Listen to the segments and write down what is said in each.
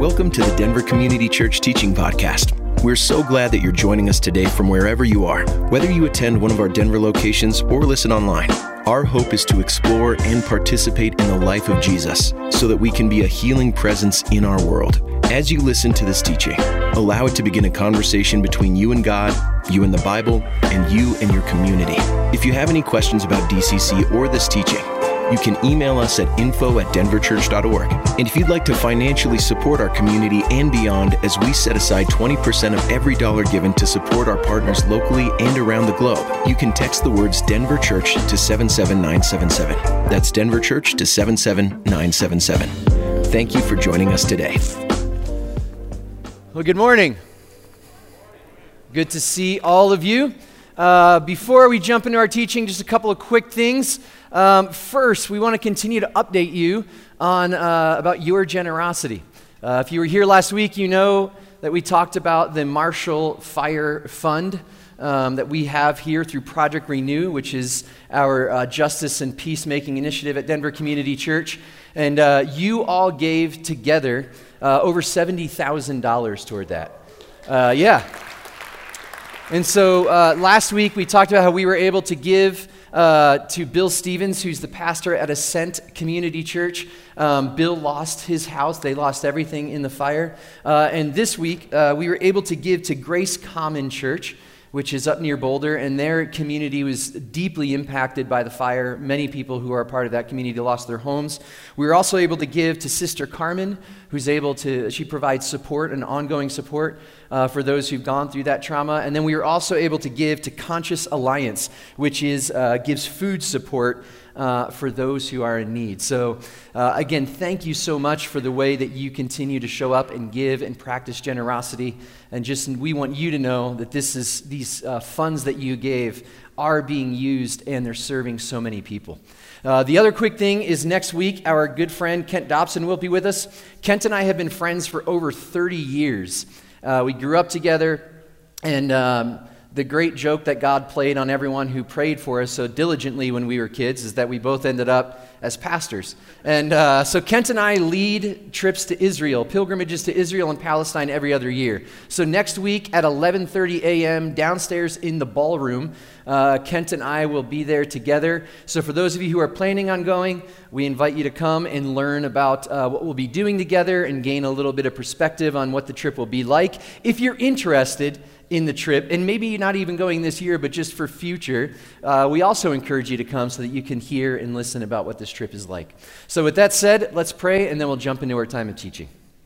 Welcome to the Denver Community Church Teaching Podcast. We're so glad that you're joining us today from wherever you are, whether you attend one of our Denver locations or listen online. Our hope is to explore and participate in the life of Jesus so that we can be a healing presence in our world. As you listen to this teaching, allow it to begin a conversation between you and God, you and the Bible, and you and your community. If you have any questions about DCC or this teaching, you can email us at info@denverchurch.org. And if you'd like to financially support our community and beyond as we set aside 20% of every dollar given to support our partners locally and around the globe, you can text the words Denver Church to 77977. That's Denver Church to 77977. Thank you for joining us today. Well, good morning. Good to see all of you. Before we jump into our teaching, just a couple of quick things. First, we want to continue to update you on about your generosity. If you were here last week, you know that we talked about the Marshall Fire Fund that we have here through Project Renew, which is our justice and peacemaking initiative at Denver Community Church. And you all gave together over $70,000 toward that. Yeah. And so last week we talked about how we were able to give to Bill Stevens, who's the pastor at Ascent Community Church. Bill lost his house. They lost everything in the fire. And this week we were able to give to Grace Common Church, which is up near Boulder, and their community was deeply impacted by the fire. Many people who are a part of that community lost their homes. We were also able to give to Sister Carmen, she provides support and ongoing support for those who've gone through that trauma. And then we were also able to give to Conscious Alliance, which gives food support for those who are in need. So again, thank you so much for the way that you continue to show up and give and practice generosity. And we want you to know that these funds that you gave are being used and they're serving so many people. The other quick thing is next week, our good friend Kent Dobson will be with us. Kent and I have been friends for over 30 years. We grew up together, and the great joke that God played on everyone who prayed for us so diligently when we were kids is that we both ended up as pastors. And so Kent and I lead trips to Israel, pilgrimages to Israel and Palestine every other year. So next week at 11:30 a.m. downstairs in the ballroom, Kent and I will be there together. So for those of you who are planning on going, we invite you to come and learn about what we'll be doing together and gain a little bit of perspective on what the trip will be like. If you're interested in the trip, and maybe you're not even going this year, but just for future, we also encourage you to come so that you can hear and listen about what this trip is like. So with that said, let's pray, and then we'll jump into our time of teaching.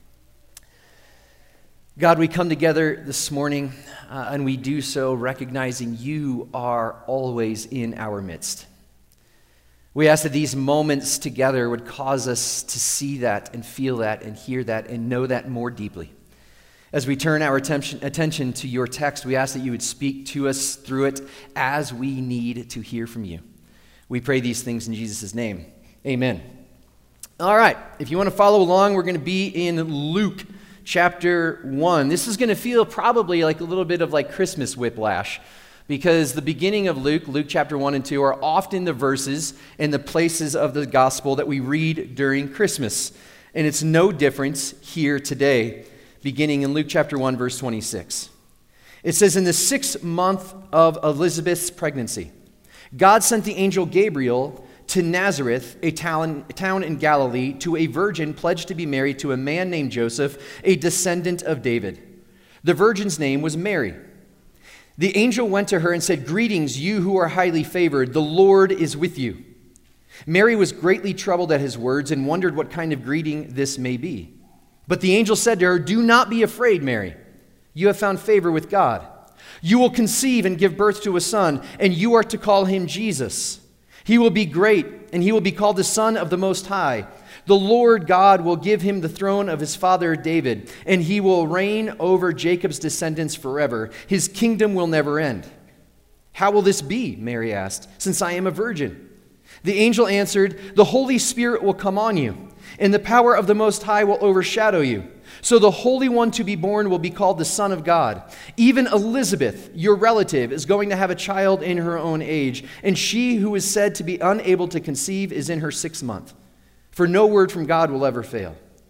God, we come together this morning, and we do so recognizing you are always in our midst. We ask that these moments together would cause us to see that and feel that and hear that and know that more deeply. As we turn our attention to your text, we ask that you would speak to us through it as we need to hear from you. We pray these things in Jesus' name. Amen. All right, if you want to follow along, we're going to be in Luke chapter 1. This is going to feel probably like a little bit of like Christmas whiplash, because the beginning of Luke chapter 1 and 2, are often the verses and the places of the gospel that we read during Christmas. And it's no difference here today, beginning in Luke chapter 1, verse 26. It says, in the 6th month of Elizabeth's pregnancy, God sent the angel Gabriel to Nazareth, a town in Galilee, to a virgin pledged to be married to a man named Joseph, a descendant of David. The virgin's name was Mary. The angel went to her and said, "Greetings, you who are highly favored. The Lord is with you." Mary was greatly troubled at his words and wondered what kind of greeting this may be. But the angel said to her, "Do not be afraid, Mary. You have found favor with God. You will conceive and give birth to a son, and you are to call him Jesus. He will be great, and he will be called the Son of the Most High. The Lord God will give him the throne of his father David, and he will reign over Jacob's descendants forever. His kingdom will never end." "How will this be?" Mary asked, "since I am a virgin?" The angel answered, "The Holy Spirit will come on you, and the power of the Most High will overshadow you. So the Holy One to be born will be called the Son of God. Even Elizabeth, your relative, is going to have a child in her own age, and she who is said to be unable to conceive is in her 6th month. For no word from God will ever fail.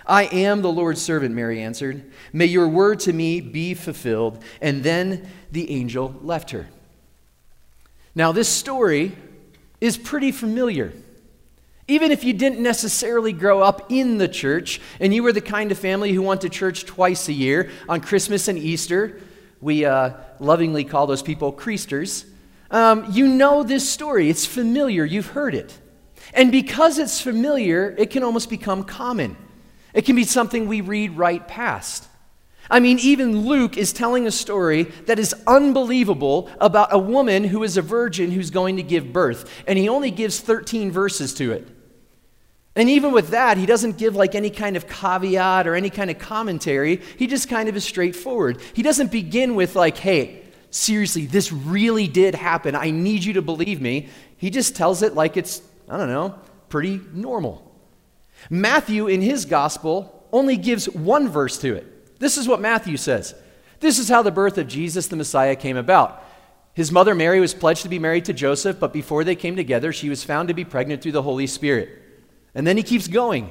"I am the Lord's servant," Mary answered. "May your word to me be fulfilled." And then the angel left her. Now, this story is pretty familiar. Even if you didn't necessarily grow up in the church and you were the kind of family who went to church twice a year on Christmas and Easter, we lovingly call those people Creasters, you know this story. It's familiar. You've heard it. And because it's familiar, it can almost become common. It can be something we read right past. I mean, even Luke is telling a story that is unbelievable about a woman who is a virgin who's going to give birth. And he only gives 13 verses to it. And even with that, he doesn't give like any kind of caveat or any kind of commentary. He just kind of is straightforward. He doesn't begin with like, "Hey, seriously, this really did happen. I need you to believe me." He just tells it like it's, I don't know, pretty normal. Matthew, in his gospel, only gives one verse to it. This is what Matthew says. "This is how the birth of Jesus the Messiah came about. His mother Mary was pledged to be married to Joseph, but before they came together, she was found to be pregnant through the Holy Spirit." And then he keeps going.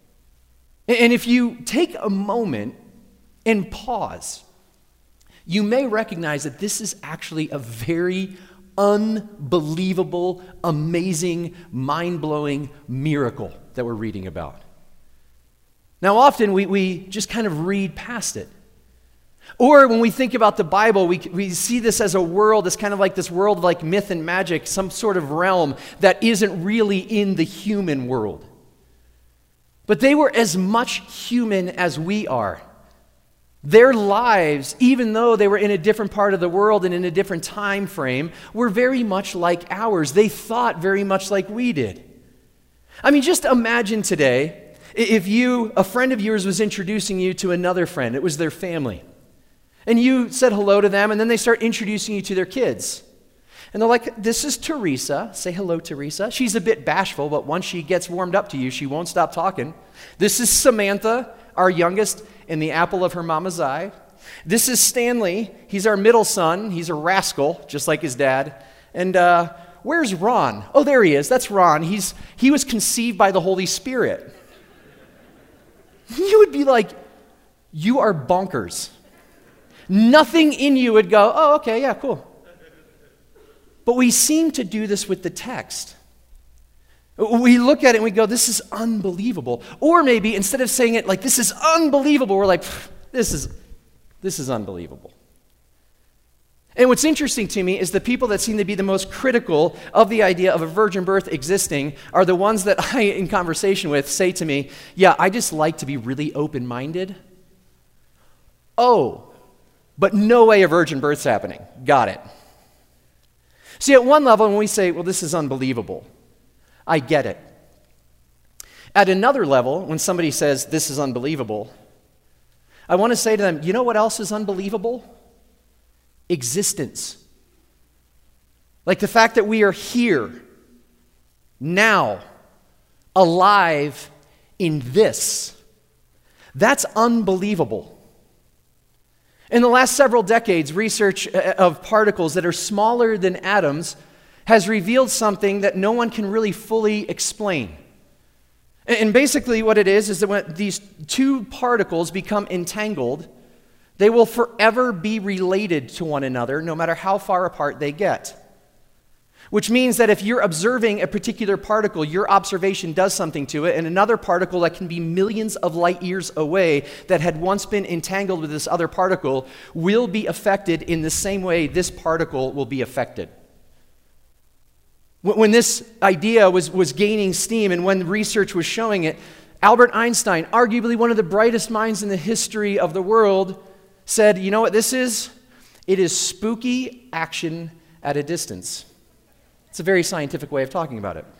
And if you take a moment and pause, you may recognize that this is actually a very unbelievable, amazing, mind-blowing miracle that we're reading about. Now, often we just kind of read past it. Or when we think about the Bible, we see this as a world, it's kind of like this world of like myth and magic, some sort of realm that isn't really in the human world. But they were as much human as we are. Their lives, even though they were in a different part of the world and in a different time frame, were very much like ours. They thought very much like we did. I mean, just imagine today if a friend of yours was introducing you to another friend, it was their family, and you said hello to them, and then they start introducing you to their kids. And they're like, "This is Teresa. Say hello, Teresa. She's a bit bashful, but once she gets warmed up to you, she won't stop talking. This is Samantha, our youngest, and the apple of her mama's eye. This is Stanley. He's our middle son. He's a rascal, just like his dad. And where's Ron? Oh, there he is. That's Ron. He was conceived by the Holy Spirit." You would be like, "You are bonkers." Nothing in you would go, "Oh, okay, yeah, cool." But we seem to do this with the text. We look at it and we go, "This is unbelievable." Or maybe instead of saying it like, "This is unbelievable," we're like, this is unbelievable. And what's interesting to me is the people that seem to be the most critical of the idea of a virgin birth existing are the ones that I, in conversation with, say to me, "Yeah, I just like to be really open-minded." Oh, but no way a virgin birth's happening. Got it. See, at one level, when we say, "Well, this is unbelievable," I get it. At another level, when somebody says, "This is unbelievable," I want to say to them, you know what else is unbelievable? Existence. Like the fact that we are here, now, alive in this. That's unbelievable. In the last several decades, research of particles that are smaller than atoms has revealed something that no one can really fully explain. And basically what it is that when these two particles become entangled, they will forever be related to one another, no matter how far apart they get. Which means that if you're observing a particular particle, your observation does something to it, and another particle that can be millions of light years away that had once been entangled with this other particle will be affected in the same way this particle will be affected. When this idea was gaining steam and when research was showing it, Albert Einstein, arguably one of the brightest minds in the history of the world, said, "You know what this is? It is spooky action at a distance." It's a very scientific way of talking about it.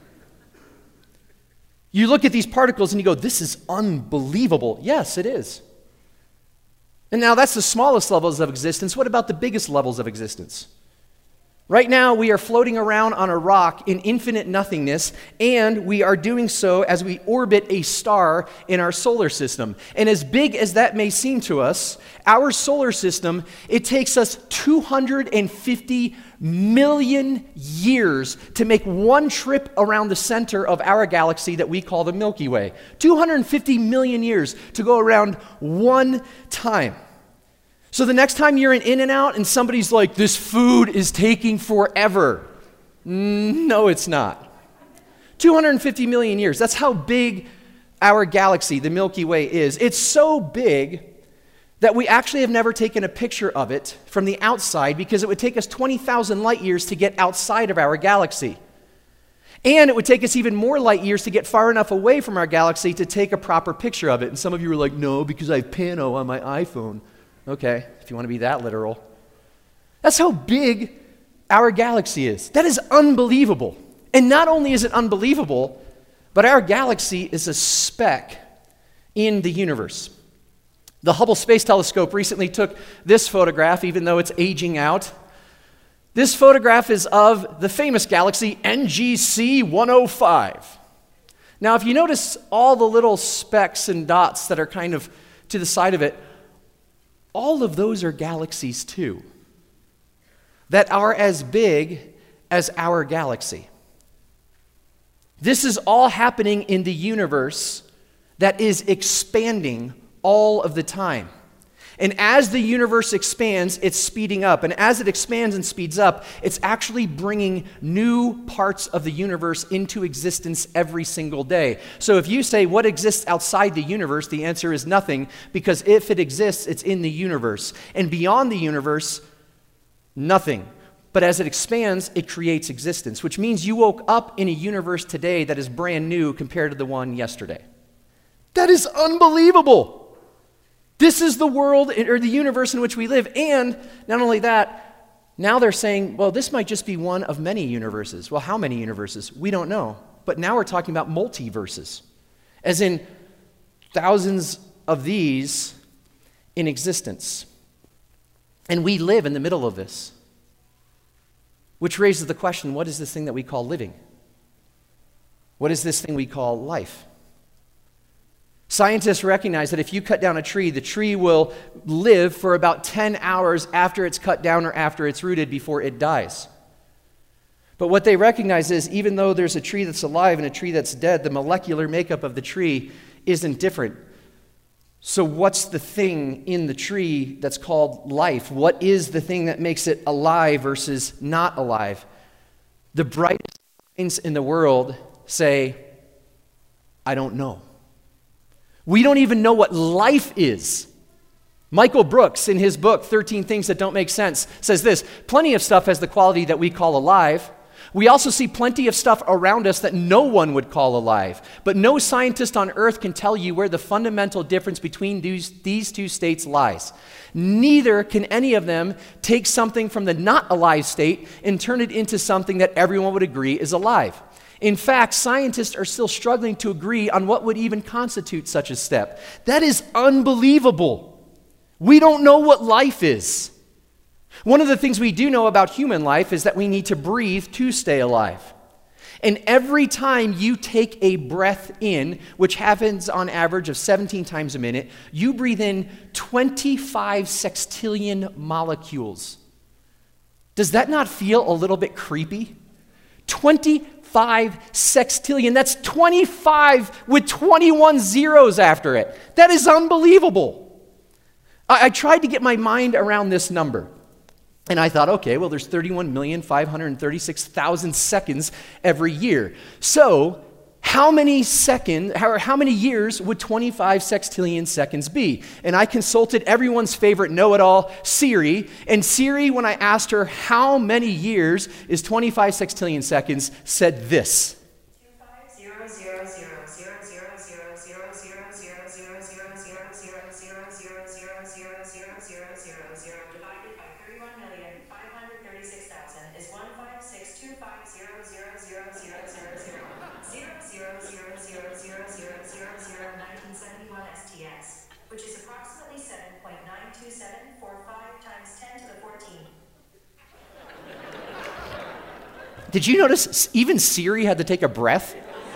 You look at these particles and you go, "This is unbelievable." Yes, it is. And now that's the smallest levels of existence. What about the biggest levels of existence? Right now, we are floating around on a rock in infinite nothingness, and we are doing so as we orbit a star in our solar system. And as big as that may seem to us, our solar system, it takes us 250 million years to make one trip around the center of our galaxy that we call the Milky Way. 250 million years to go around one time. So the next time you're in In-N-Out and somebody's like, this food is taking forever. No, it's not. 250 million years. That's how big our galaxy, the Milky Way, is. It's so big that we actually have never taken a picture of it from the outside because it would take us 20,000 light years to get outside of our galaxy. And it would take us even more light years to get far enough away from our galaxy to take a proper picture of it. And some of you are like, no, because I have Pano on my iPhone. Okay, if you want to be that literal. That's how big our galaxy is. That is unbelievable. And not only is it unbelievable, but our galaxy is a speck in the universe. The Hubble Space Telescope recently took this photograph, even though it's aging out. This photograph is of the famous galaxy NGC 105. Now, if you notice all the little specks and dots that are kind of to the side of it, all of those are galaxies too, that are as big as our galaxy. This is all happening in the universe that is expanding all of the time. And as the universe expands, it's speeding up. And as it expands and speeds up, it's actually bringing new parts of the universe into existence every single day. So if you say, what exists outside the universe? The answer is nothing, because if it exists, it's in the universe. And beyond the universe, nothing. But as it expands, it creates existence, which means you woke up in a universe today that is brand new compared to the one yesterday. That is unbelievable. This is the world or the universe in which we live. And not only that, now they're saying, well, this might just be one of many universes. Well, how many universes? We don't know. But now we're talking about multiverses, as in thousands of these in existence. And we live in the middle of this, which raises the question, what is this thing that we call living? What is this thing we call life? Scientists recognize that if you cut down a tree, the tree will live for about 10 hours after it's cut down or after it's rooted before it dies. But what they recognize is even though there's a tree that's alive and a tree that's dead, the molecular makeup of the tree isn't different. So what's the thing in the tree that's called life? What is the thing that makes it alive versus not alive? The brightest minds in the world say, I don't know. We don't even know what life is. Michael Brooks, in his book, 13 Things That Don't Make Sense, says this: plenty of stuff has the quality that we call alive. We also see plenty of stuff around us that no one would call alive. But no scientist on earth can tell you where the fundamental difference between these two states lies. Neither can any of them take something from the not alive state and turn it into something that everyone would agree is alive. In fact, scientists are still struggling to agree on what would even constitute such a step. That is unbelievable. We don't know what life is. One of the things we do know about human life is that we need to breathe to stay alive. And every time you take a breath in, which happens on average of 17 times a minute, you breathe in 25 sextillion molecules. Does that not feel a little bit creepy? 25 sextillion. That's 25 with 21 zeros after it. That is unbelievable. I tried to get my mind around this number. And I thought, okay, well, there's 31,536,000 seconds every year. So how many years would 25 sextillion seconds be? And I consulted everyone's favorite know-it-all, Siri. And Siri, when I asked her how many years is 25 sextillion seconds, said this. Did you notice even Siri had to take a breath?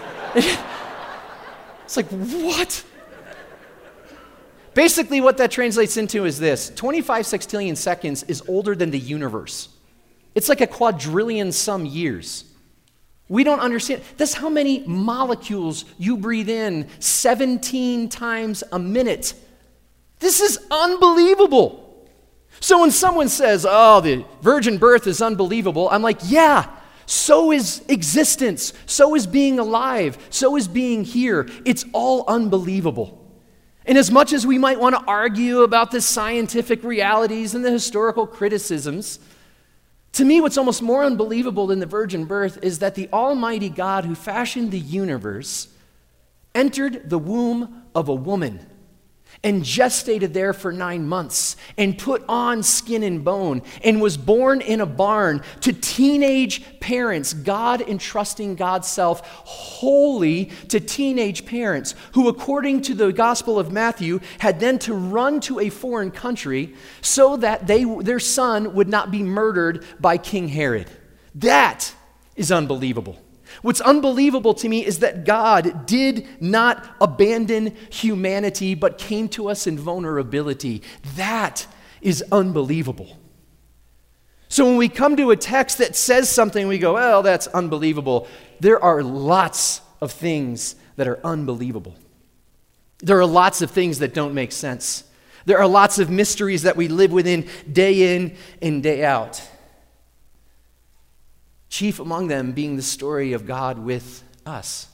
It's like, what? Basically, what that translates into is this: 25 sextillion seconds is older than the universe. It's like a quadrillion some years. We don't understand. That's how many molecules you breathe in 17 times a minute. This is unbelievable. So when someone says, oh, the virgin birth is unbelievable, I'm like, yeah, so is existence, so is being alive, so is being here. It's all unbelievable. And as much as we might want to argue about the scientific realities and the historical criticisms, to me, what's almost more unbelievable than the virgin birth is that the Almighty God who fashioned the universe entered the womb of a woman and gestated there for 9 months and put on skin and bone and was born in a barn to teenage parents, God entrusting God's self wholly to teenage parents who, according to the Gospel of Matthew, had then to run to a foreign country so that their son would not be murdered by King Herod. That is unbelievable. What's unbelievable to me is that God did not abandon humanity, but came to us in vulnerability. That is unbelievable. So when we come to a text that says something, we go, well, that's unbelievable. There are lots of things that are unbelievable. There are lots of things that don't make sense. There are lots of mysteries that we live within day in and day out. Chief among them being the story of God with us.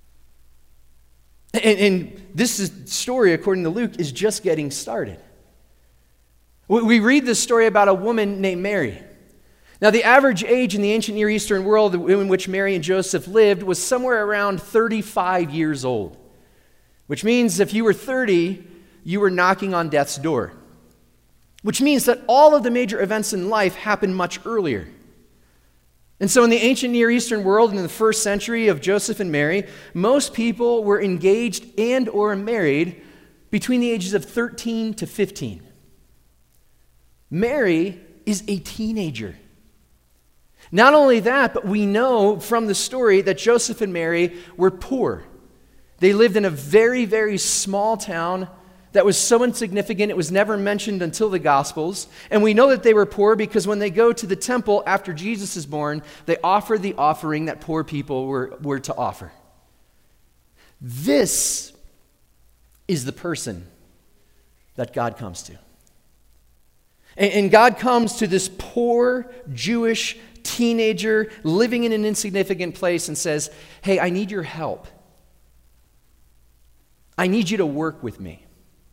And this story, according to Luke, is just getting started. We read this story about a woman named Mary. Now, the average age in the ancient Near Eastern world in which Mary and Joseph lived was somewhere around 35 years old, which means if you were 30, you were knocking on death's door, which means that all of the major events in life happened much earlier. And so in the ancient Near Eastern world, in the first century of Joseph and Mary, most people were engaged and or married between the ages of 13 to 15. Mary is a teenager. Not only that, but we know from the story that Joseph and Mary were poor. They lived in a very, very small town that was so insignificant it was never mentioned until the Gospels. And we know that they were poor because when they go to the temple after Jesus is born, they offer the offering that poor people were to offer. This is the person that God comes to. And God comes to this poor Jewish teenager living in an insignificant place and says, hey, I need your help. I need you to work with me.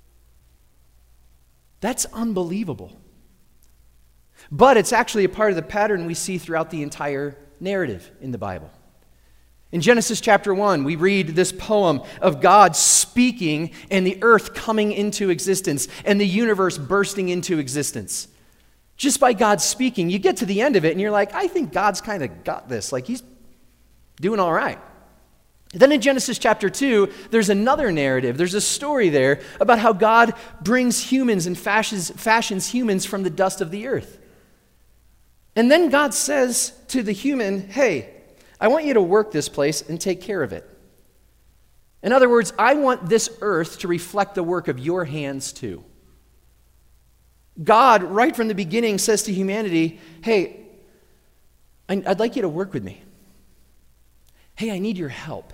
That's unbelievable. But it's actually a part of the pattern we see throughout the entire narrative in the Bible. In Genesis chapter 1, we read this poem of God speaking and the earth coming into existence and the universe bursting into existence. Just by God speaking, you get to the end of it and you're like, I think God's kind of got this. Like he's doing all right. Then in Genesis chapter 2, there's another narrative. There's a story there about how God brings humans and fashions humans from the dust of the earth. And then God says to the human, hey, I want you to work this place and take care of it. In other words, I want this earth to reflect the work of your hands too. God, right from the beginning, says to humanity, hey, I'd like you to work with me. Hey, I need your help.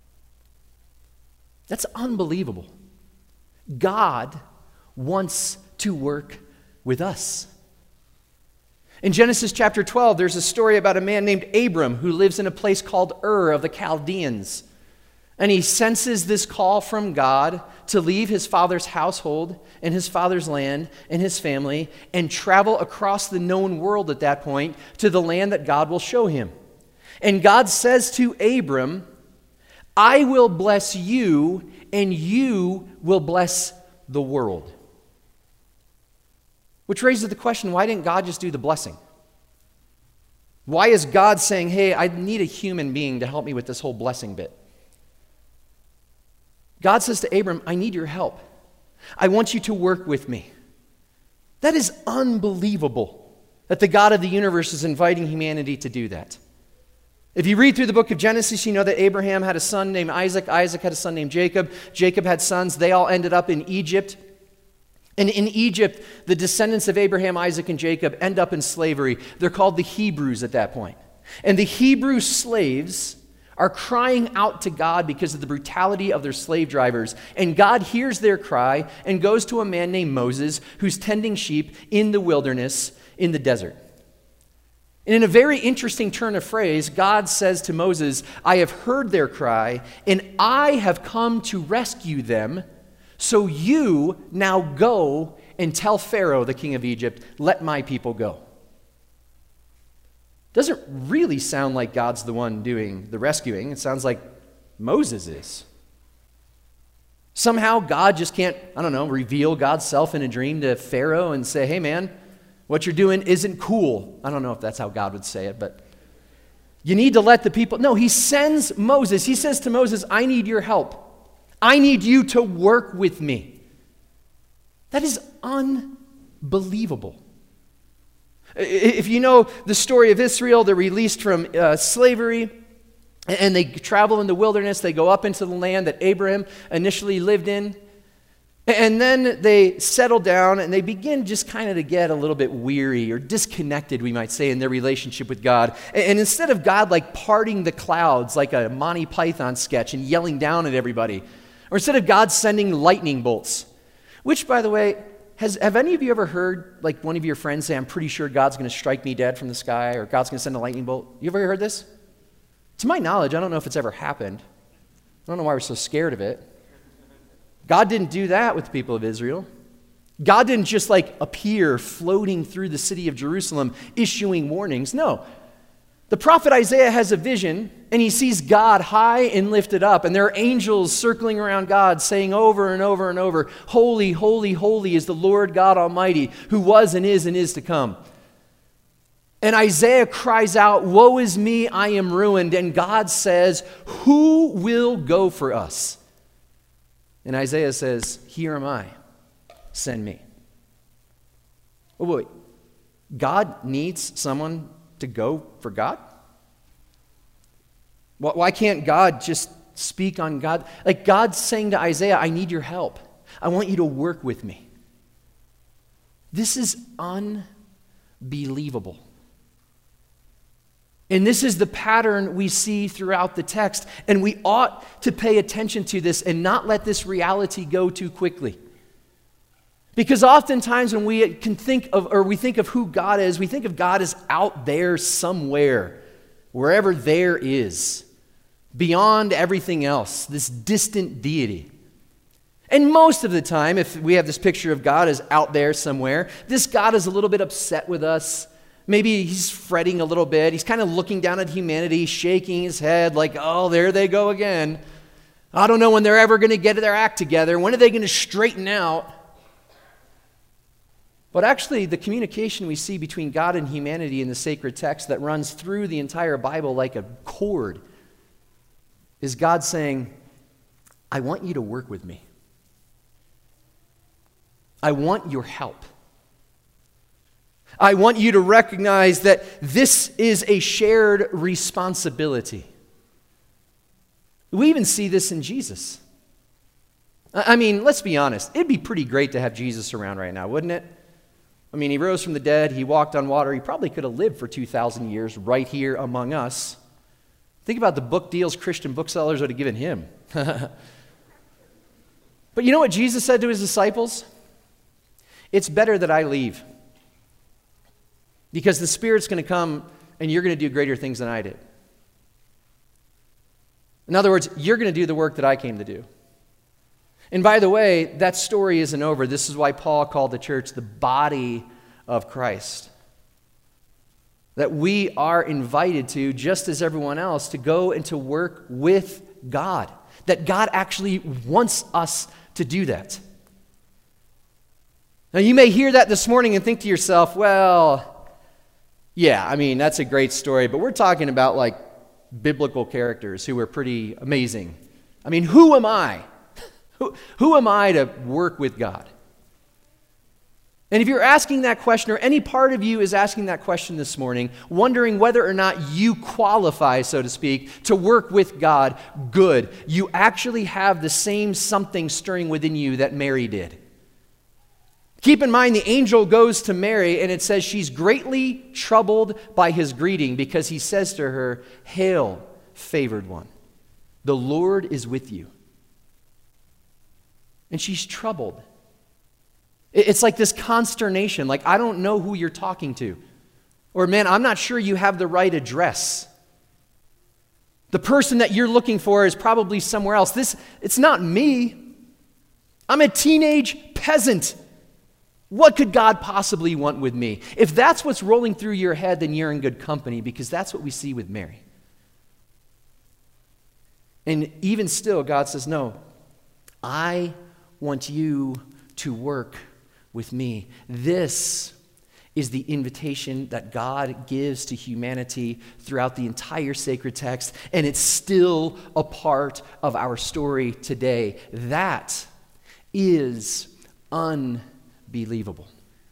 That's unbelievable. God wants to work with us. In Genesis chapter 12, there's a story about a man named Abram who lives in a place called Ur of the Chaldeans. And he senses this call from God to leave his father's household and his father's land and his family and travel across the known world at that point to the land that God will show him. And God says to Abram, I will bless you, and you will bless the world. Which raises the question, why didn't God just do the blessing? Why is God saying, hey, I need a human being to help me with this whole blessing bit? God says to Abram, I need your help. I want you to work with me. That is unbelievable that the God of the universe is inviting humanity to do that. If you read through the book of Genesis, you know that Abraham had a son named Isaac. Isaac had a son named Jacob. Jacob had sons. They all ended up in Egypt. And in Egypt, the descendants of Abraham, Isaac, and Jacob end up in slavery. They're called the Hebrews at that point. And the Hebrew slaves are crying out to God because of the brutality of their slave drivers. And God hears their cry and goes to a man named Moses who's tending sheep in the wilderness, in the desert. And in a very interesting turn of phrase, God says to Moses, I have heard their cry, and I have come to rescue them. So you now go and tell Pharaoh, the king of Egypt, let my people go. Doesn't really sound like God's the one doing the rescuing. It sounds like Moses is. Somehow God just can't, reveal God's self in a dream to Pharaoh and say, hey man, what you're doing isn't cool. I don't know if that's how God would say it, but you need to let the people. No, he sends Moses. He says to Moses, I need your help. I need you to work with me. That is unbelievable. If you know the story of Israel, they're released from slavery, and they travel in the wilderness. They go up into the land that Abraham initially lived in. And then they settle down, and they begin just kind of to get a little bit weary or disconnected, we might say, in their relationship with God. And instead of God like parting the clouds like a Monty Python sketch and yelling down at everybody, or instead of God sending lightning bolts, which, by the way, have any of you ever heard like one of your friends say, I'm pretty sure God's going to strike me dead from the sky, or God's going to send a lightning bolt? You ever heard this? To my knowledge, I don't know if it's ever happened. I don't know why we're so scared of it. God didn't do that with the people of Israel. God didn't just like appear floating through the city of Jerusalem issuing warnings. No. The prophet Isaiah has a vision, and he sees God high and lifted up, and there are angels circling around God saying over and over and over, holy, holy, holy is the Lord God Almighty, who was and is to come. And Isaiah cries out, woe is me, I am ruined. And God says, who will go for us? And Isaiah says, here am I, send me. Oh, wait, God needs someone to go for God? Why can't God just speak on God? Like God's saying to Isaiah, I need your help. I want you to work with me. This is unbelievable. And this is the pattern we see throughout the text, and we ought to pay attention to this and not let this reality go too quickly. Because oftentimes when we think of who God is, we think of God as out there somewhere, wherever there is, beyond everything else, this distant deity. And most of the time, if we have this picture of God as out there somewhere, this God is a little bit upset with us. Maybe he's fretting a little bit. He's kind of looking down at humanity, shaking his head like, oh, there they go again. I don't know when they're ever going to get their act together. When are they going to straighten out? But actually, the communication we see between God and humanity in the sacred text that runs through the entire Bible like a cord is God saying, I want you to work with me. I want your help. I want you to recognize that this is a shared responsibility. We even see this in Jesus. I mean, let's be honest. It'd be pretty great to have Jesus around right now, wouldn't it? I mean, he rose from the dead. He walked on water. He probably could have lived for 2,000 years right here among us. Think about the book deals Christian booksellers would have given him. But you know what Jesus said to his disciples? It's better that I leave. Because the Spirit's going to come and you're going to do greater things than I did. In other words, you're going to do the work that I came to do. And by the way, that story isn't over. This is why Paul called the church the body of Christ. That we are invited to, just as everyone else, to go and to work with God. That God actually wants us to do that. Now you may hear that this morning and think to yourself, well, yeah, I mean, that's a great story, but we're talking about like biblical characters who were pretty amazing. I mean, who am I? Who am I to work with God? And if you're asking that question, or any part of you is asking that question this morning, wondering whether or not you qualify, so to speak, to work with God, good. You actually have the same something stirring within you that Mary did. Keep in mind, the angel goes to Mary, and it says she's greatly troubled by his greeting because he says to her, "Hail, favored one, the Lord is with you." And she's troubled. It's like this consternation, like, I don't know who you're talking to. Or, man, I'm not sure you have the right address. The person that you're looking for is probably somewhere else. It's not me. I'm a teenage peasant. What could God possibly want with me? If that's what's rolling through your head, then you're in good company, because that's what we see with Mary. And even still, God says, no, I want you to work with me. This is the invitation that God gives to humanity throughout the entire sacred text, and it's still a part of our story today. That is unbelievable.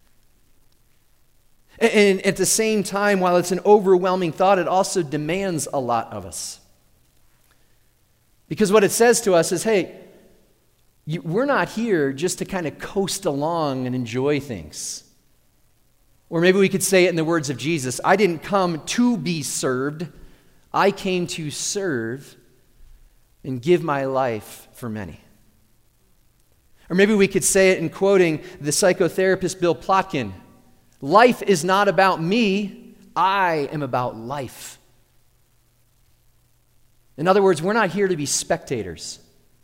And at the same time, while it's an overwhelming thought, it also demands a lot of us. Because what it says to us is, hey, we're not here just to kind of coast along and enjoy things. Or maybe we could say it in the words of Jesus, I didn't come to be served, I came to serve and give my life for many. Or maybe we could say it in quoting the psychotherapist Bill Plotkin, life is not about me, I am about life. In other words, we're not here to be spectators.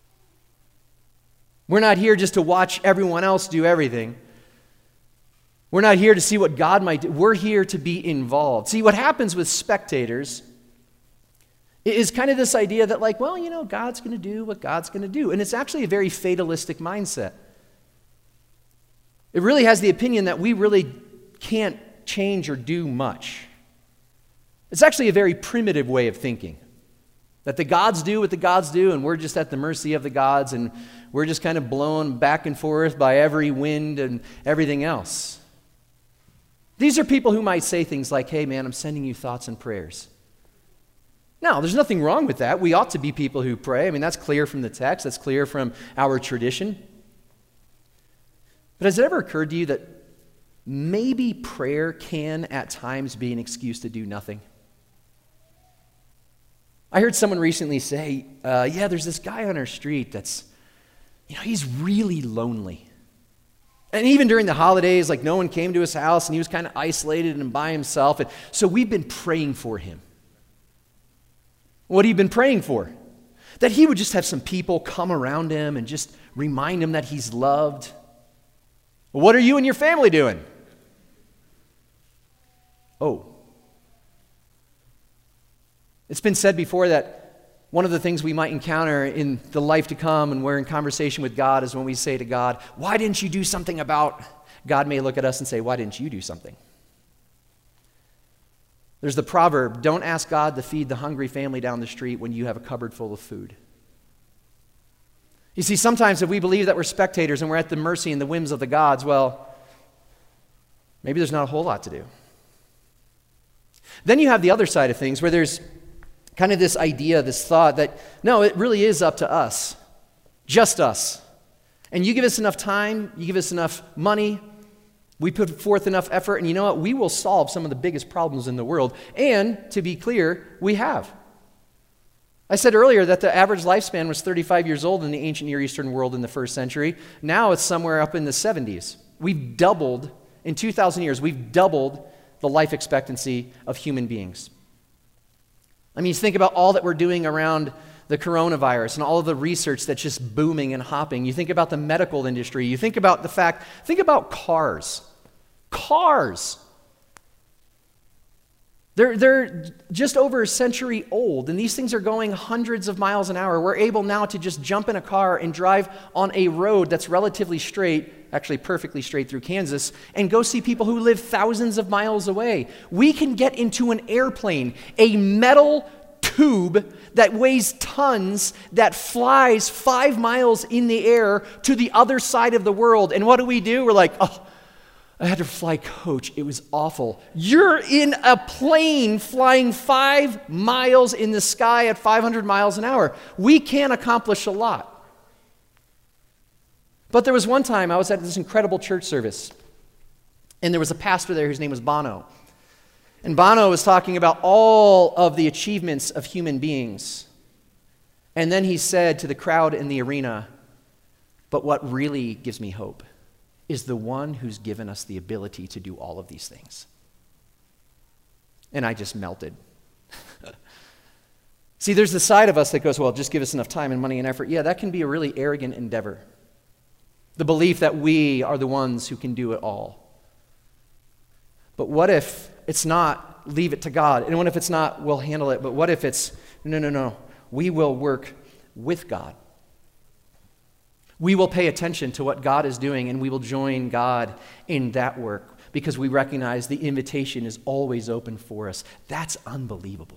We're not here just to watch everyone else do everything. We're not here to see what God might do. We're here to be involved. See, what happens with spectators is kind of this idea that, like, well, you know, God's going to do what God's going to do. And it's actually a very fatalistic mindset. It really has the opinion that we really can't change or do much. It's actually a very primitive way of thinking. That the gods do what the gods do, and we're just at the mercy of the gods, and we're just kind of blown back and forth by every wind and everything else. These are people who might say things like, hey, man, I'm sending you thoughts and prayers. Now, there's nothing wrong with that. We ought to be people who pray. I mean, that's clear from the text. That's clear from our tradition. But has it ever occurred to you that maybe prayer can at times be an excuse to do nothing? I heard someone recently say, yeah, there's this guy on our street that's, you know, he's really lonely. And even during the holidays, like, no one came to his house, and he was kind of isolated and by himself. And so we've been praying for him. What have you been praying for? That he would just have some people come around him and just remind him that he's loved. Well, what are you and your family doing? Oh. It's been said before that one of the things we might encounter in the life to come and we're in conversation with God is when we say to God, why didn't you do something about? God may look at us and say, why didn't you do something? There's the proverb, don't ask God to feed the hungry family down the street when you have a cupboard full of food. You see, sometimes if we believe that we're spectators and we're at the mercy and the whims of the gods, well, maybe there's not a whole lot to do. Then you have the other side of things where there's kind of this idea, this thought that, no, it really is up to us, just us. And you give us enough time, you give us enough money, we put forth enough effort, and you know what? We will solve some of the biggest problems in the world. And, to be clear, we have. I said earlier that the average lifespan was 35 years old in the ancient Near Eastern world in the first century. Now it's somewhere up in the 70s. We've doubled, in 2,000 years, we've doubled the life expectancy of human beings. I mean, you think about all that we're doing around the coronavirus and all of the research that's just booming and hopping. You think about the medical industry. You think about think about cars. Cars. They're just over a century old, and these things are going hundreds of miles an hour. We're able now to just jump in a car and drive on a road that's relatively straight, actually perfectly straight through Kansas, and go see people who live thousands of miles away. We can get into an airplane, a metal tube that weighs tons, that flies 5 miles in the air to the other side of the world. And what do? We're like, oh, I had to fly coach. It was awful. You're in a plane flying 5 miles in the sky at 500 miles an hour. We can accomplish a lot. But there was one time I was at this incredible church service, and there was a pastor there whose name was Bono. And Bono was talking about all of the achievements of human beings. And then he said to the crowd in the arena, but what really gives me hope is the one who's given us the ability to do all of these things. And I just melted. See, there's the side of us that goes, well, just give us enough time and money and effort. Yeah, that can be a really arrogant endeavor. The belief that we are the ones who can do it all. But what if it's not, leave it to God? And what if it's not, we'll handle it? But what if it's, no, we will work with God. We will pay attention to what God is doing, and we will join God in that work because we recognize the invitation is always open for us. That's unbelievable.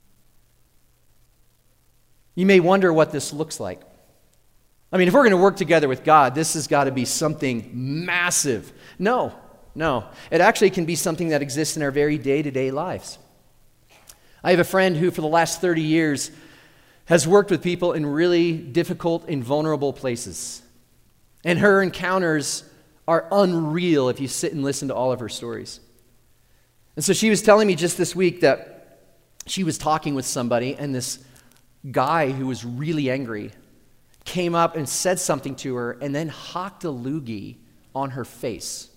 You may wonder what this looks like. I mean, if we're going to work together with God, this has got to be something massive. No. It actually can be something that exists in our very day-to-day lives. I have a friend who, for the last 30 years, has worked with people in really difficult and vulnerable places. And her encounters are unreal if you sit and listen to all of her stories. And so she was telling me just this week that she was talking with somebody, and this guy who was really angry came up and said something to her and then hocked a loogie on her face.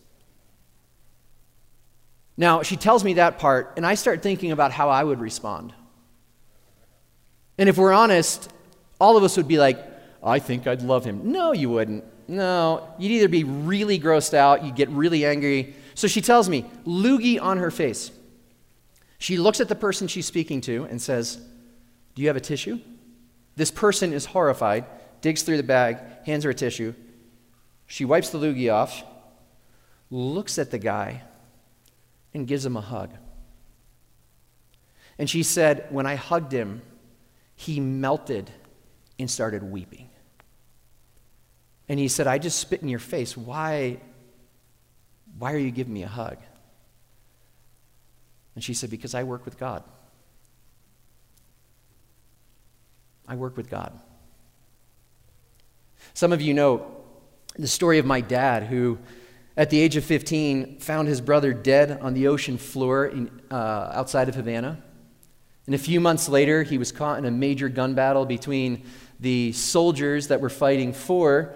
Now, she tells me that part, and I start thinking about how I would respond. And if we're honest, all of us would be like, I think I'd love him. No, you wouldn't. No, you'd either be really grossed out, you'd get really angry. So she tells me, loogie on her face. She looks at the person she's speaking to and says, do you have a tissue? This person is horrified, digs through the bag, hands her a tissue. She wipes the loogie off, looks at the guy, and gives him a hug. And she said, when I hugged him, he melted and started weeping. And he said, I just spit in your face. Why are you giving me a hug? And she said, because I work with God. I work with God. Some of you know the story of my dad, who at the age of 15 found his brother dead on the ocean floor outside of Havana. And a few months later, he was caught in a major gun battle between the soldiers that were fighting for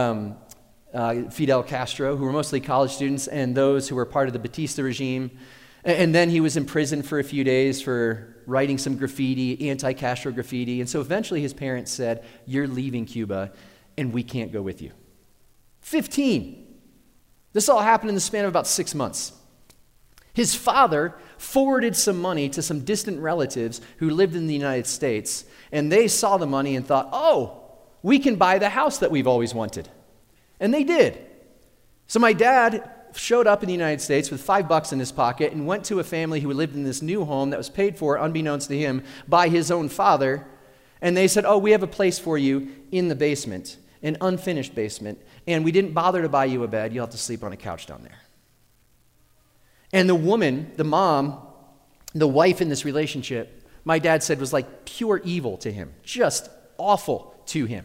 Fidel Castro, who were mostly college students, and those who were part of the Batista regime. And then he was imprisoned for a few days for writing some graffiti, anti-Castro graffiti. And so eventually his parents said, you're leaving Cuba, and we can't go with you. 15. This all happened in the span of about 6 months. His father forwarded some money to some distant relatives who lived in the United States, and they saw the money and thought, oh, we can buy the house that we've always wanted. And they did. So my dad showed up in the United States with $5 in his pocket and went to a family who lived in this new home that was paid for, unbeknownst to him, by his own father. And they said, oh, we have a place for you in the basement, an unfinished basement, and we didn't bother to buy you a bed. You'll have to sleep on a couch down there. And the woman, the mom, the wife in this relationship, my dad said was like pure evil to him, just awful to him.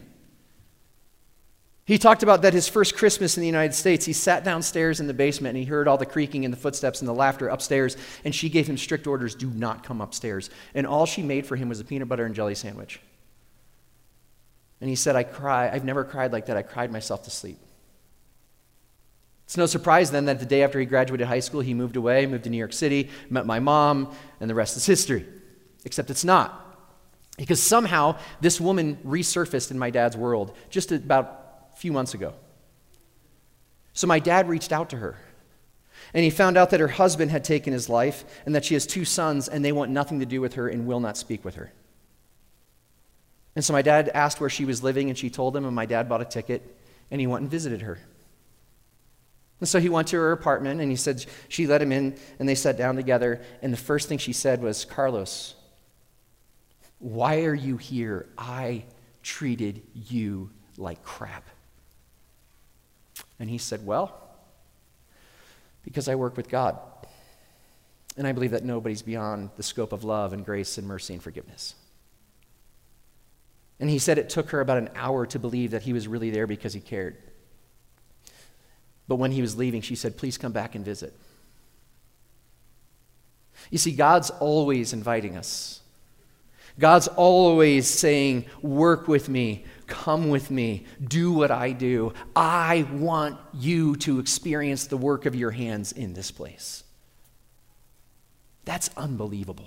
He talked about that his first Christmas in the United States, he sat downstairs in the basement and he heard all the creaking and the footsteps and the laughter upstairs, and she gave him strict orders, do not come upstairs. And all she made for him was a peanut butter and jelly sandwich. And he said, I've never cried like that. I cried myself to sleep. It's no surprise then that the day after he graduated high school, he moved away, moved to New York City, met my mom, and the rest is history. Except it's not. Because somehow this woman resurfaced in my dad's world just about a few months ago. So my dad reached out to her, and he found out that her husband had taken his life and that she has 2 sons, and they want nothing to do with her and will not speak with her. And so my dad asked where she was living, and she told him, and my dad bought a ticket, and he went and visited her. And so he went to her apartment, and he said she let him in, and they sat down together, and the first thing she said was, Carlos, why are you here? I treated you like crap. And he said, well, because I work with God, and I believe that nobody's beyond the scope of love and grace and mercy and forgiveness. And he said it took her about an hour to believe that he was really there because he cared. But when he was leaving, she said, please come back and visit. You see, God's always inviting us. God's always saying, work with me, come with me, do what I do. I want you to experience the work of your hands in this place. That's unbelievable.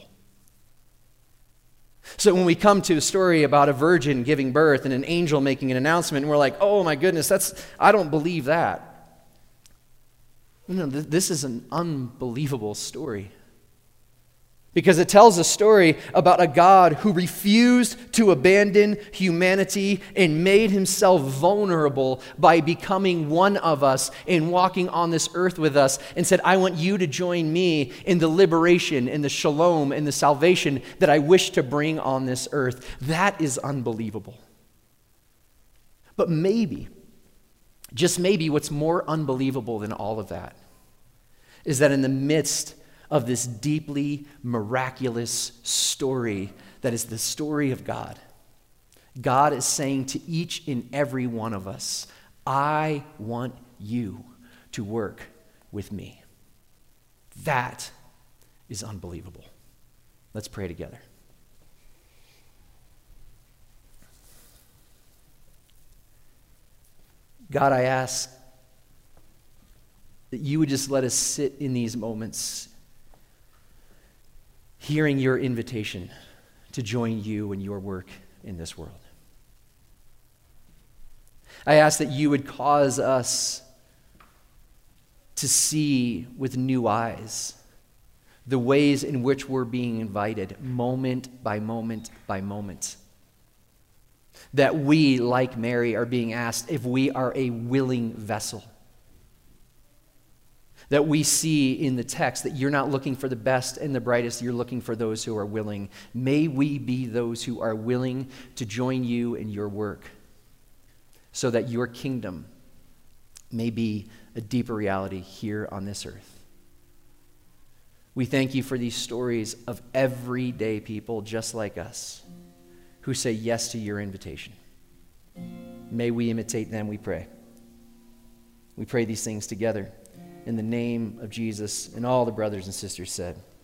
So when we come to a story about a virgin giving birth and an angel making an announcement, and we're like, oh my goodness, I don't believe that. No, this is an unbelievable story. Because it tells a story about a God who refused to abandon humanity and made himself vulnerable by becoming one of us and walking on this earth with us and said, I want you to join me in the liberation, in the shalom, in the salvation that I wish to bring on this earth. That is unbelievable. But maybe, just maybe, what's more unbelievable than all of that is that in the midst of this deeply miraculous story that is the story of God, God is saying to each and every one of us, I want you to work with me. That is unbelievable. Let's pray together. God, I ask that you would just let us sit in these moments hearing your invitation to join you in your work in this world. I ask that you would cause us to see with new eyes the ways in which we're being invited moment by moment by moment. That we, like Mary, are being asked if we are a willing vessel. That we see in the text that you're not looking for the best and the brightest, you're looking for those who are willing. May we be those who are willing to join you in your work so that your kingdom may be a deeper reality here on this earth. We thank you for these stories of everyday people just like us who say yes to your invitation. May we imitate them, we pray. We pray these things together in the name of Jesus, and all the brothers and sisters said,